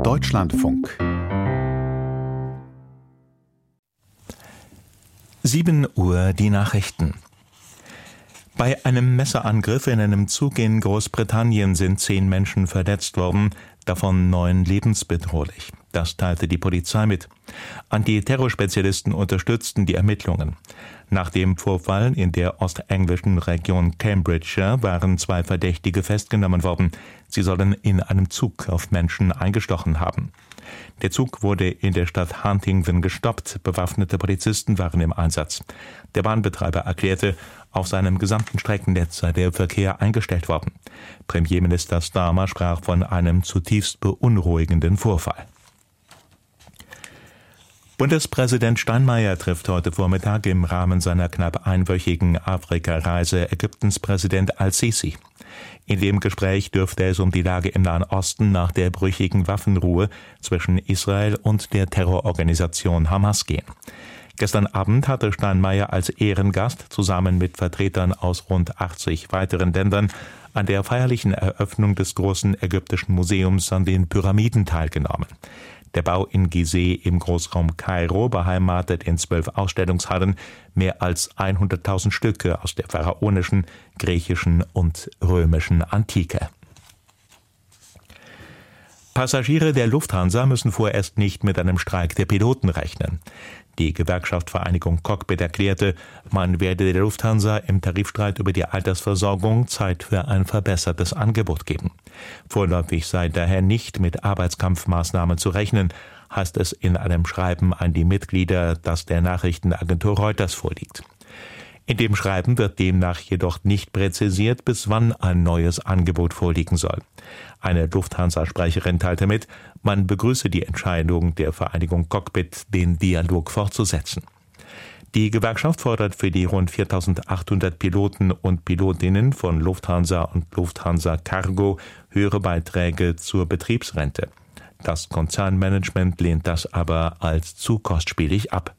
Deutschlandfunk 7 Uhr die Nachrichten. Bei einem Messerangriff in einem Zug in Großbritannien sind 10 Menschen verletzt worden, davon 9 lebensbedrohlich. Das teilte die Polizei mit. Antiterrorspezialisten unterstützten die Ermittlungen. Nach dem Vorfall in der ostenglischen Region Cambridgeshire waren 2 Verdächtige festgenommen worden. Sie sollen in einem Zug auf Menschen eingestochen haben. Der Zug wurde in der Stadt Huntingdon gestoppt. Bewaffnete Polizisten waren im Einsatz. Der Bahnbetreiber erklärte, auf seinem gesamten Streckennetz sei der Verkehr eingestellt worden. Premierminister Starmer sprach von einem zutiefst beunruhigenden Vorfall. Bundespräsident Steinmeier trifft heute Vormittag im Rahmen seiner knapp einwöchigen Afrikareise Ägyptens Präsident al-Sisi. In dem Gespräch dürfte es um die Lage im Nahen Osten nach der brüchigen Waffenruhe zwischen Israel und der Terrororganisation Hamas gehen. Gestern Abend hatte Steinmeier als Ehrengast zusammen mit Vertretern aus rund 80 weiteren Ländern an der feierlichen Eröffnung des großen ägyptischen Museums an den Pyramiden teilgenommen. Der Bau in Gizeh im Großraum Kairo beheimatet in 12 Ausstellungshallen mehr als 100.000 Stücke aus der pharaonischen, griechischen und römischen Antike. Passagiere der Lufthansa müssen vorerst nicht mit einem Streik der Piloten rechnen. Die Gewerkschaft Vereinigung Cockpit erklärte, man werde der Lufthansa im Tarifstreit über die Altersversorgung Zeit für ein verbessertes Angebot geben. Vorläufig sei daher nicht mit Arbeitskampfmaßnahmen zu rechnen, heißt es in einem Schreiben an die Mitglieder, das der Nachrichtenagentur Reuters vorliegt. In dem Schreiben wird demnach jedoch nicht präzisiert, bis wann ein neues Angebot vorliegen soll. Eine Lufthansa-Sprecherin teilte mit, man begrüße die Entscheidung der Vereinigung Cockpit, den Dialog fortzusetzen. Die Gewerkschaft fordert für die rund 4.800 Piloten und Pilotinnen von Lufthansa und Lufthansa Cargo höhere Beiträge zur Betriebsrente. Das Konzernmanagement lehnt das aber als zu kostspielig ab.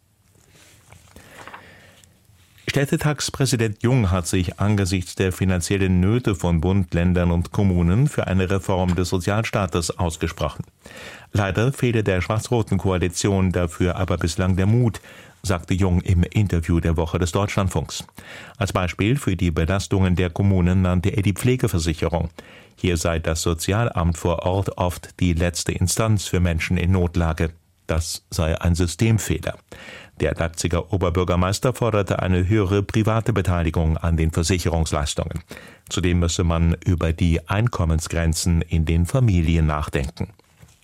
Städtetagspräsident Jung hat sich angesichts der finanziellen Nöte von Bund, Ländern und Kommunen für eine Reform des Sozialstaates ausgesprochen. Leider fehle der schwarz-roten Koalition dafür aber bislang der Mut, sagte Jung im Interview der Woche des Deutschlandfunks. Als Beispiel für die Belastungen der Kommunen nannte er die Pflegeversicherung. Hier sei das Sozialamt vor Ort oft die letzte Instanz für Menschen in Notlage. Das sei ein Systemfehler. Der Leipziger Oberbürgermeister forderte eine höhere private Beteiligung an den Versicherungsleistungen. Zudem müsse man über die Einkommensgrenzen in den Familien nachdenken.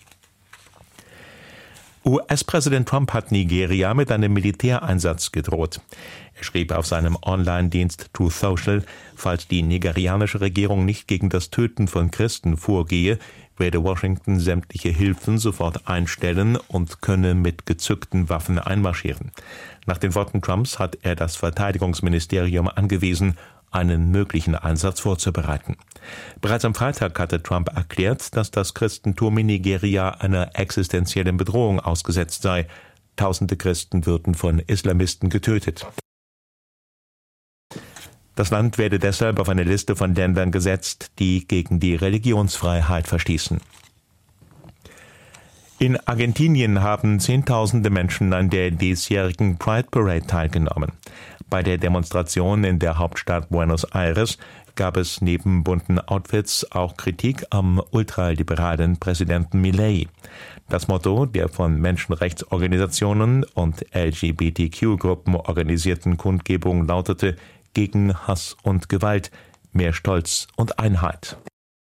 US-Präsident Trump hat Nigeria mit einem Militäreinsatz gedroht. Er schrieb auf seinem Online-Dienst Truth Social, falls die nigerianische Regierung nicht gegen das Töten von Christen vorgehe, werde Washington sämtliche Hilfen sofort einstellen und könne mit gezückten Waffen einmarschieren. Nach den Worten Trumps hat er das Verteidigungsministerium angewiesen, einen möglichen Einsatz vorzubereiten. Bereits am Freitag hatte Trump erklärt, dass das Christentum in Nigeria einer existenziellen Bedrohung ausgesetzt sei. Tausende Christen würden von Islamisten getötet. Das Land werde deshalb auf eine Liste von Ländern gesetzt, die gegen die Religionsfreiheit verstießen. In Argentinien haben Zehntausende Menschen an der diesjährigen Pride Parade teilgenommen. Bei der Demonstration in der Hauptstadt Buenos Aires gab es neben bunten Outfits auch Kritik am ultraliberalen Präsidenten Milei. Das Motto der von Menschenrechtsorganisationen und LGBTQ-Gruppen organisierten Kundgebung lautete: Gegen Hass und Gewalt, mehr Stolz und Einheit.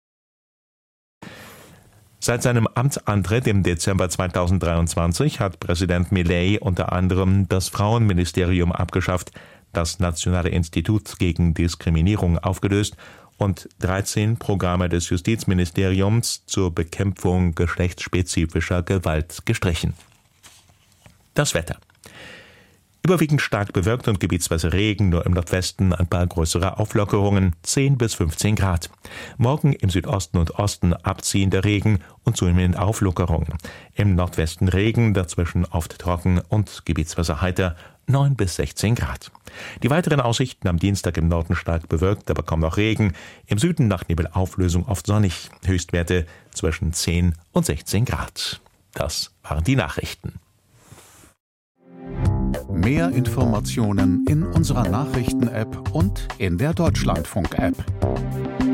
Seit seinem Amtsantritt im Dezember 2023 hat Präsident Milei unter anderem das Frauenministerium abgeschafft, das Nationale Institut gegen Diskriminierung aufgelöst und 13 Programme des Justizministeriums zur Bekämpfung geschlechtsspezifischer Gewalt gestrichen. Das Wetter. Überwiegend stark bewölkt und gebietsweise Regen, nur im Nordwesten ein paar größere Auflockerungen, 10 bis 15 Grad. Morgen im Südosten und Osten abziehender Regen und zunehmend Auflockerungen. Im Nordwesten Regen, dazwischen oft trocken und gebietsweise heiter, 9 bis 16 Grad. Die weiteren Aussichten: am Dienstag im Norden stark bewölkt, aber kaum noch Regen. Im Süden nach Nebelauflösung oft sonnig. Höchstwerte zwischen 10 und 16 Grad. Das waren die Nachrichten. Mehr Informationen in unserer Nachrichten-App und in der Deutschlandfunk-App.